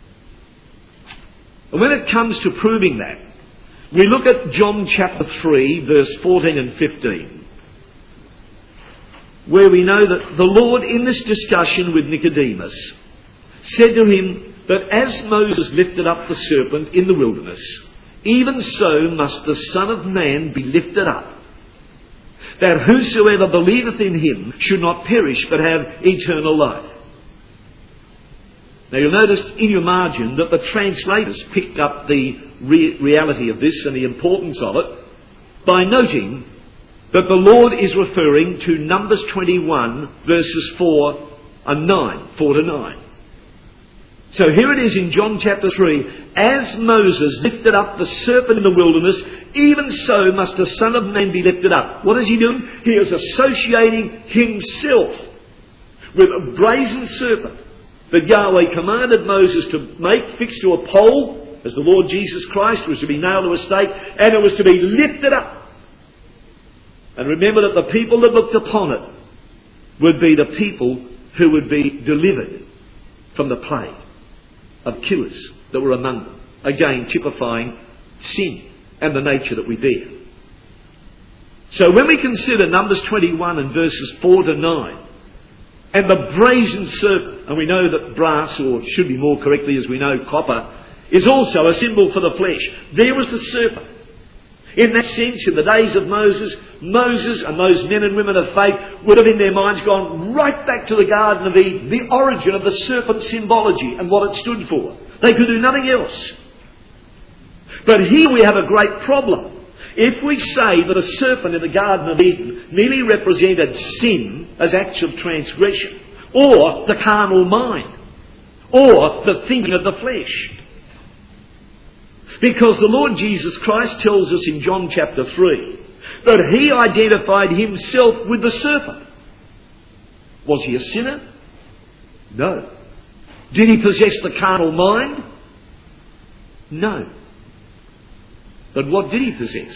And when it comes to proving that, we look at John chapter 3, verse 14 and 15, where we know that the Lord, in this discussion with Nicodemus, said to him that as Moses lifted up the serpent in the wilderness, even so must the Son of Man be lifted up, that whosoever believeth in him should not perish but have eternal life. Now you'll notice in your margin that the translators picked up the reality of this and the importance of it by noting that the Lord is referring to Numbers 21 verses 4 to 9. So here it is in John chapter 3. As Moses lifted up the serpent in the wilderness, even so must the Son of Man be lifted up. What is he doing? He is associating himself with a brazen serpent that Yahweh commanded Moses to make fixed to a pole, as the Lord Jesus Christ was to be nailed to a stake, and it was to be lifted up. And remember that the people that looked upon it would be the people who would be delivered from the plague of killers that were among them. Again, typifying sin and the nature that we bear. So when we consider Numbers 21 and verses 4 to 9, and the brazen serpent, and we know that brass, or should be more correctly as we know, copper, is also a symbol for the flesh. There was the serpent. In that sense, in the days of Moses and those men and women of faith would have in their minds gone right back to the Garden of Eden, the origin of the serpent symbology and what it stood for. They could do nothing else. But here we have a great problem. If we say that a serpent in the Garden of Eden merely represented sin as acts of transgression, or the carnal mind, or the thinking of the flesh, because the Lord Jesus Christ tells us in John chapter 3 that he identified himself with the serpent. Was he a sinner? No. Did he possess the carnal mind? No. But what did he possess?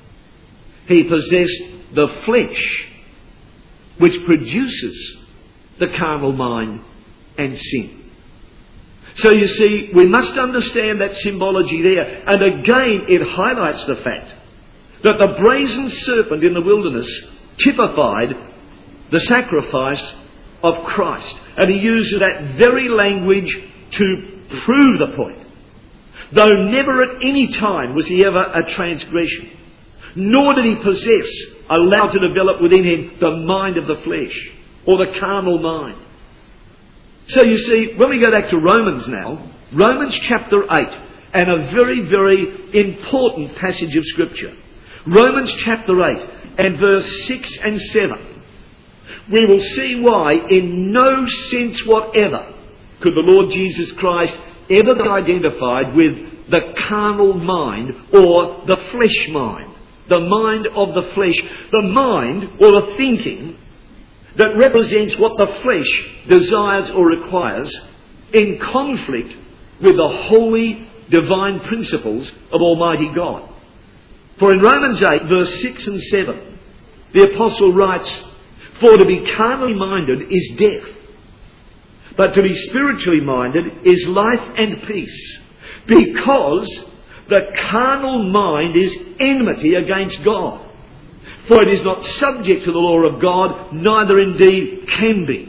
He possessed the flesh, which produces the carnal mind and sin. So you see, we must understand that symbology there. And again, it highlights the fact that the brazen serpent in the wilderness typified the sacrifice of Christ. And he uses that very language to prove the point. Though never at any time was he ever a transgression, nor did he possess, allow to develop within him the mind of the flesh, or the carnal mind. So you see, when we go back to Romans now, Romans chapter 8, and a very, very important passage of Scripture. Romans chapter 8 and verse 6 and 7. We will see why in no sense whatever could the Lord Jesus Christ ever be identified with the carnal mind or the flesh mind. The mind of the flesh. The mind or the thinking that represents what the flesh desires or requires in conflict with the holy divine principles of Almighty God. For in Romans 8 verse 6 and 7 the apostle writes, "For to be carnally minded is death, but to be spiritually minded is life and peace, because the carnal mind is enmity against God. For it is not subject to the law of God, neither indeed can be."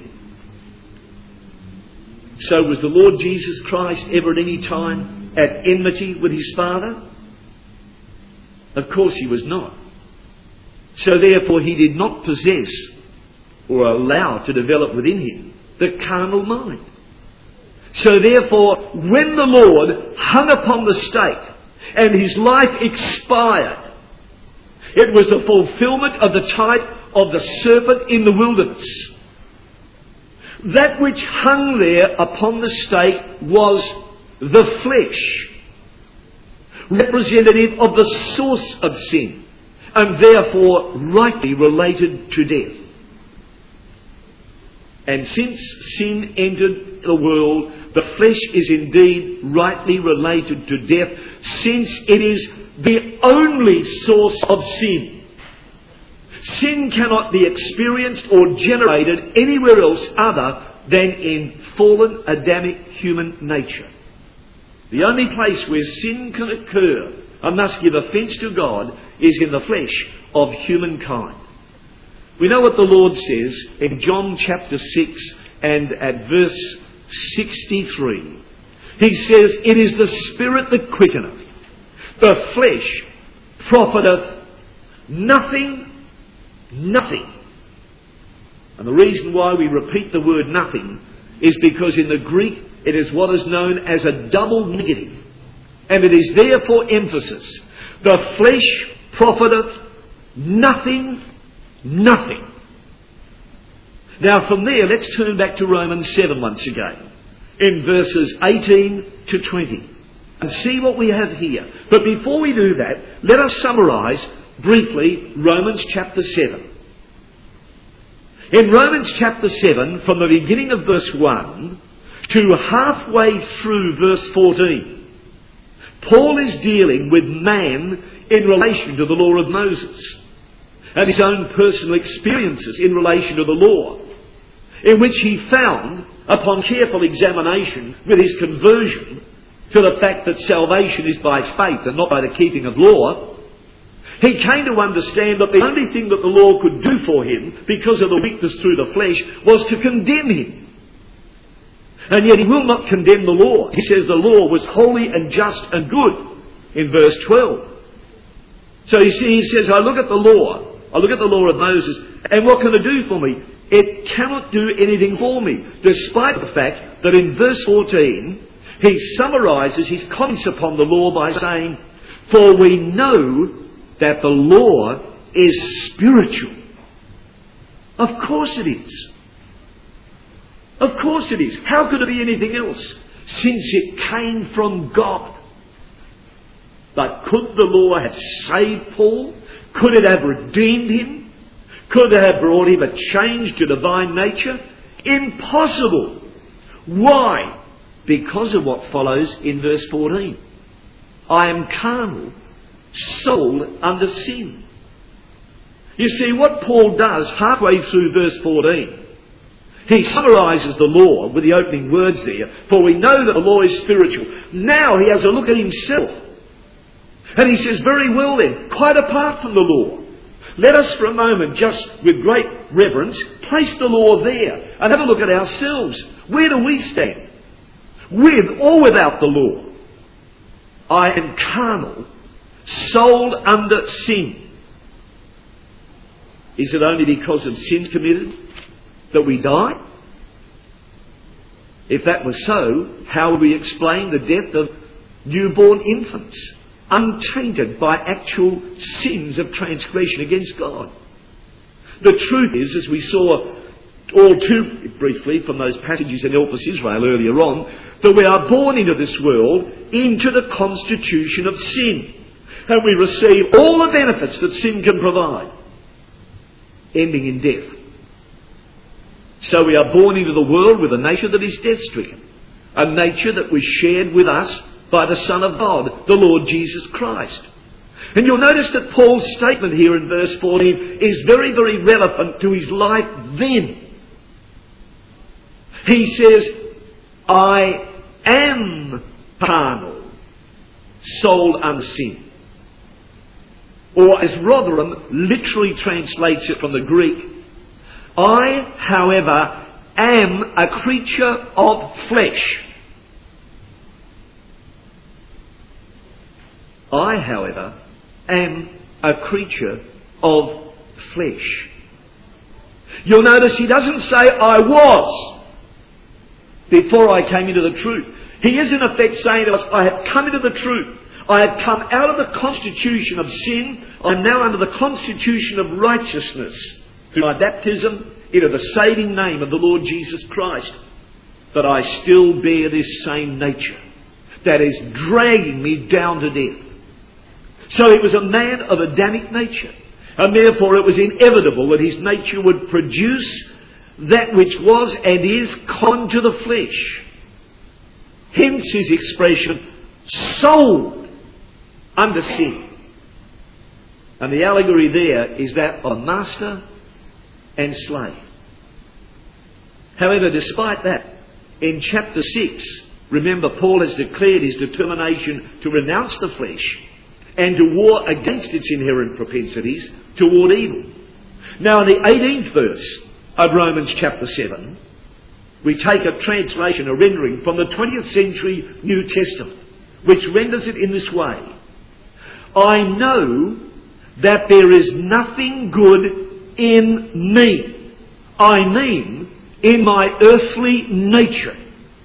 So was the Lord Jesus Christ ever at any time at enmity with his Father? Of course he was not. So therefore he did not possess or allow to develop within him the carnal mind. So therefore, when the Lord hung upon the stake and his life expired, it was the fulfillment of the type of the serpent in the wilderness. That which hung there upon the stake was the flesh, representative of the source of sin, and therefore rightly related to death. And since sin entered the world, the flesh is indeed rightly related to death, since it is the only source of sin. Sin cannot be experienced or generated anywhere else other than in fallen Adamic human nature. The only place where sin can occur and thus give offence to God is in the flesh of humankind. We know what the Lord says in John chapter 6 and at verse 63. He says, "It is the Spirit that quickeneth, the flesh profiteth nothing, nothing." And the reason why we repeat the word nothing is because in the Greek it is what is known as a double negative. And it is there for emphasis. The flesh profiteth nothing, nothing. Now from there, let's turn back to Romans 7 once again, in verses 18 to 20, and see what we have here. But before we do that, let us summarise briefly Romans chapter 7. In Romans chapter 7, from the beginning of verse 1 to halfway through verse 14, Paul is dealing with man in relation to the law of Moses and his own personal experiences in relation to the law, in which he found, upon careful examination with his conversion to the fact that salvation is by faith and not by the keeping of law, he came to understand that the only thing that the law could do for him, because of the weakness through the flesh, was to condemn him. And yet he will not condemn the law. He says the law was holy and just and good in verse 12. So you see, he says, I look at the law of Moses, and what can it do for me? It cannot do anything for me, despite the fact that in verse 14, he summarises his comments upon the law by saying, "For we know that the law is spiritual." Of course it is. Of course it is. How could it be anything else? Since it came from God. But could the law have saved Paul? Could it have redeemed him? Could it have brought him a change to divine nature? Impossible. Why? Because of what follows in verse 14. I am carnal, sold under sin. You see, what Paul does halfway through verse 14, he summarises the law with the opening words there, "For we know that the law is spiritual." Now he has a look at himself. And he says, very well then, quite apart from the law, let us for a moment, just with great reverence, place the law there and have a look at ourselves. Where do we stand? With or without the law? I am carnal, sold under sin. Is it only because of sins committed that we die? If that was so, how would we explain the death of newborn infants, untainted by actual sins of transgression against God? The truth is, as we saw all too briefly from those passages in Help Us Israel earlier on, that we are born into this world into the constitution of sin. And we receive all the benefits that sin can provide, ending in death. So we are born into the world with a nature that is death-stricken, a nature that was shared with us by the Son of God, the Lord Jesus Christ. And you'll notice that Paul's statement here in verse 14 is very, very relevant to his life then. He says, I am carnal, sold under sin. Or as Rotherham literally translates it from the Greek, I, however, am a creature of flesh. I, however, am a creature of flesh. You'll notice he doesn't say I was before I came into the truth. He is in effect saying to us, I have come into the truth. I have come out of the constitution of sin. I'm now under the constitution of righteousness through my baptism into the saving name of the Lord Jesus Christ. But I still bear this same nature that is dragging me down to death. So it was a man of Adamic nature, and therefore it was inevitable that his nature would produce that which was and is common to the flesh. Hence his expression, sold under sin. And the allegory there is that of master and slave. However, despite that, in chapter 6, remember, Paul has declared his determination to renounce the flesh and to war against its inherent propensities toward evil. Now, in the 18th verse of Romans chapter 7, we take a translation, a rendering from the 20th century New Testament, which renders it in this way. I know that there is nothing good in me. I mean, in my earthly nature.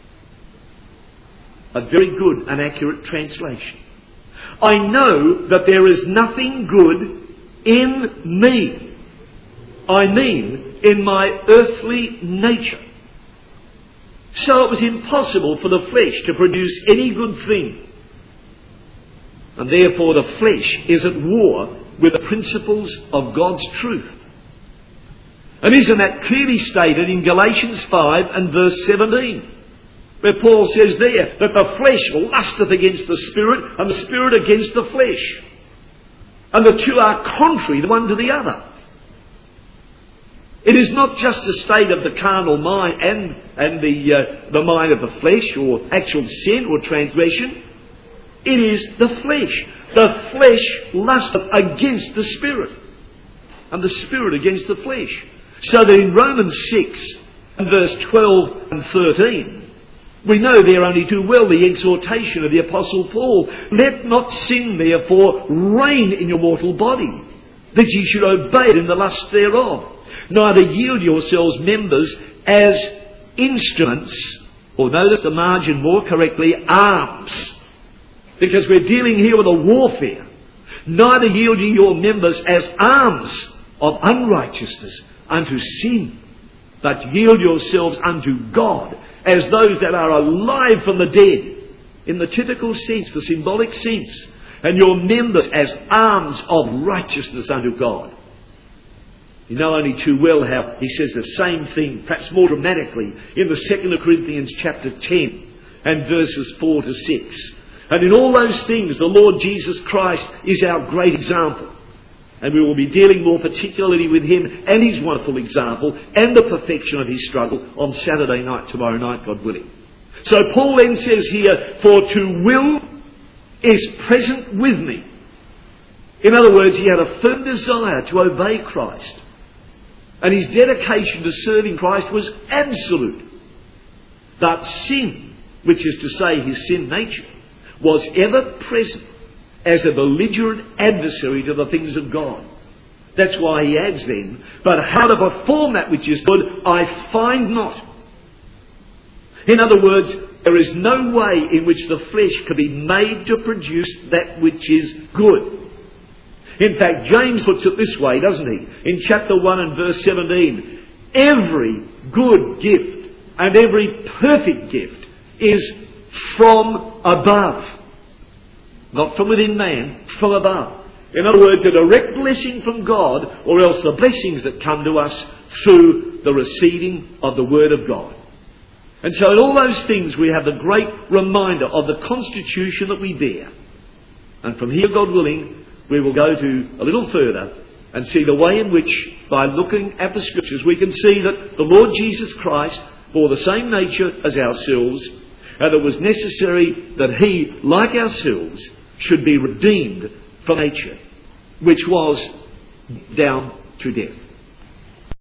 A very good and accurate translation. I know that there is nothing good in me. I mean, in my earthly nature. So it was impossible for the flesh to produce any good thing. And therefore the flesh is at war with the principles of God's truth. And isn't that clearly stated in Galatians 5 and verse 17? Where Paul says there that the flesh lusteth against the Spirit and the Spirit against the flesh. And the two are contrary the one to the other. It is not just a state of the carnal mind and the mind of the flesh or actual sin or transgression. It is the flesh. The flesh lusteth against the Spirit and the Spirit against the flesh. So that in Romans 6 and verse 12 and 13, we know there only too well the exhortation of the Apostle Paul. Let not sin therefore reign in your mortal body, that ye should obey it in the lust thereof. Neither yield yourselves members as instruments, or notice the margin more correctly, arms. Because we're dealing here with a warfare. Neither yield ye your members as arms of unrighteousness unto sin, but yield yourselves unto God as those that are alive from the dead, in the typical sense, the symbolic sense, and your members as arms of righteousness unto God. You know only too well how he says the same thing, perhaps more dramatically, in the 2 Corinthians chapter 10 and verses 4 to 6. And in all those things, the Lord Jesus Christ is our great example. And we will be dealing more particularly with him and his wonderful example and the perfection of his struggle on Saturday night, tomorrow night, God willing. So Paul then says here, for to will is present with me. In other words, he had a firm desire to obey Christ. And his dedication to serving Christ was absolute. But sin, which is to say his sin nature, was ever present as a belligerent adversary to the things of God. That's why he adds then, but how to perform that which is good, I find not. In other words, there is no way in which the flesh can be made to produce that which is good. In fact, James puts it this way, doesn't he? In chapter 1 and verse 17, every good gift and every perfect gift is from above. Not from within man, from above. In other words, a direct blessing from God, or else the blessings that come to us through the receiving of the Word of God. And so in all those things we have the great reminder of the constitution that we bear. And from here, God willing, we will go to a little further and see the way in which, by looking at the Scriptures, we can see that the Lord Jesus Christ bore the same nature as ourselves, and it was necessary that he, like ourselves, should be redeemed from nature, which was down to death.